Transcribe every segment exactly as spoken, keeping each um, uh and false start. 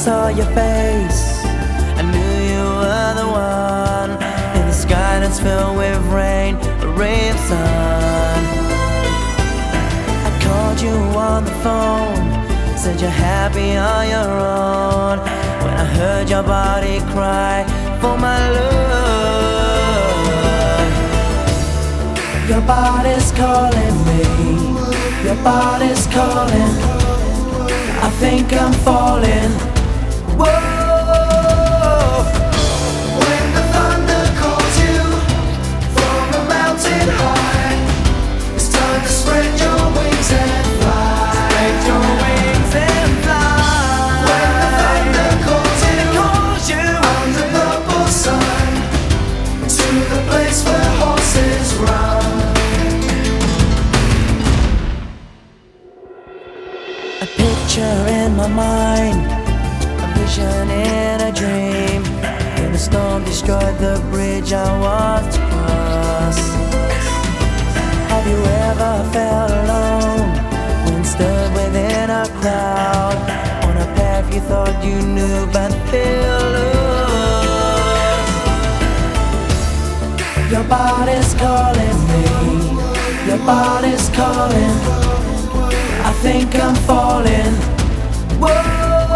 saw your face, I knew you were the one. In the sky that's filled with rain, a ray of sun. I called you on the phone, said you're happy on your own. When I heard your body cry for my love. Your body's calling me, your body's calling. I think I'm falling. Whoa. When the thunder calls you from a mountain high, it's time to spread your wings and fly. Spread your wings and fly. When the thunder calls you, calls you under the purple sun, to the place where horses run. A picture in my mind, a vision in a dream. When the storm destroyed the bridge I was to cross. Have you ever felt alone when stood within a crowd, on a path you thought you knew but feel lost? Your body's calling me, your body's calling. I think I'm falling. Whoa.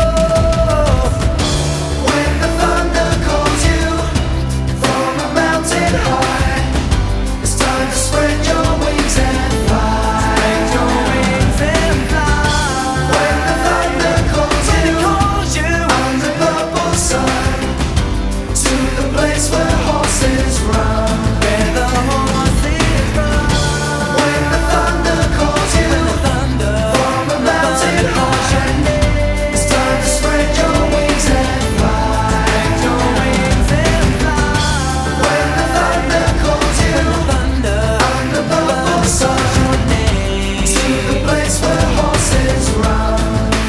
When the thunder calls you from a mountain high, it's time to spread your wings and fly. Spread your wings and fly. When the thunder calls you, calls you under the purple sun, to the place where horses run. where the horses run. When the thunder calls you When the thunder from a mountain high, it's time to spread your wings and fly. Spread your wings and fly. When the thunder calls you Thunder under the purple sun, your name. to the place where horses run.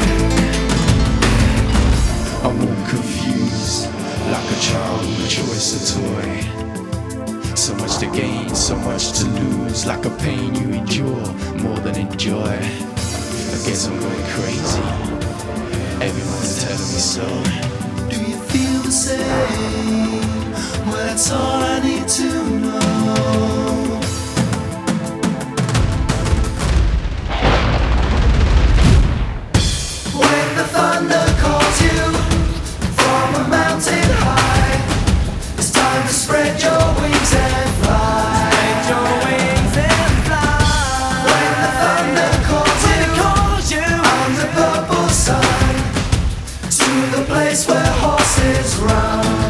I walk confused, like a child with a choice of toy. So much to gain, so much to lose, like a pain you endure more than enjoy. I guess I'm going crazy, everyone's telling me so. Do you feel the same? Well, that's all I need to know. When the thunder calls you from a mountain high, it's time to spread your wings and fly. Spread your wings and fly. When the thunder calls you calls you under the purple sun, to the place where horses run.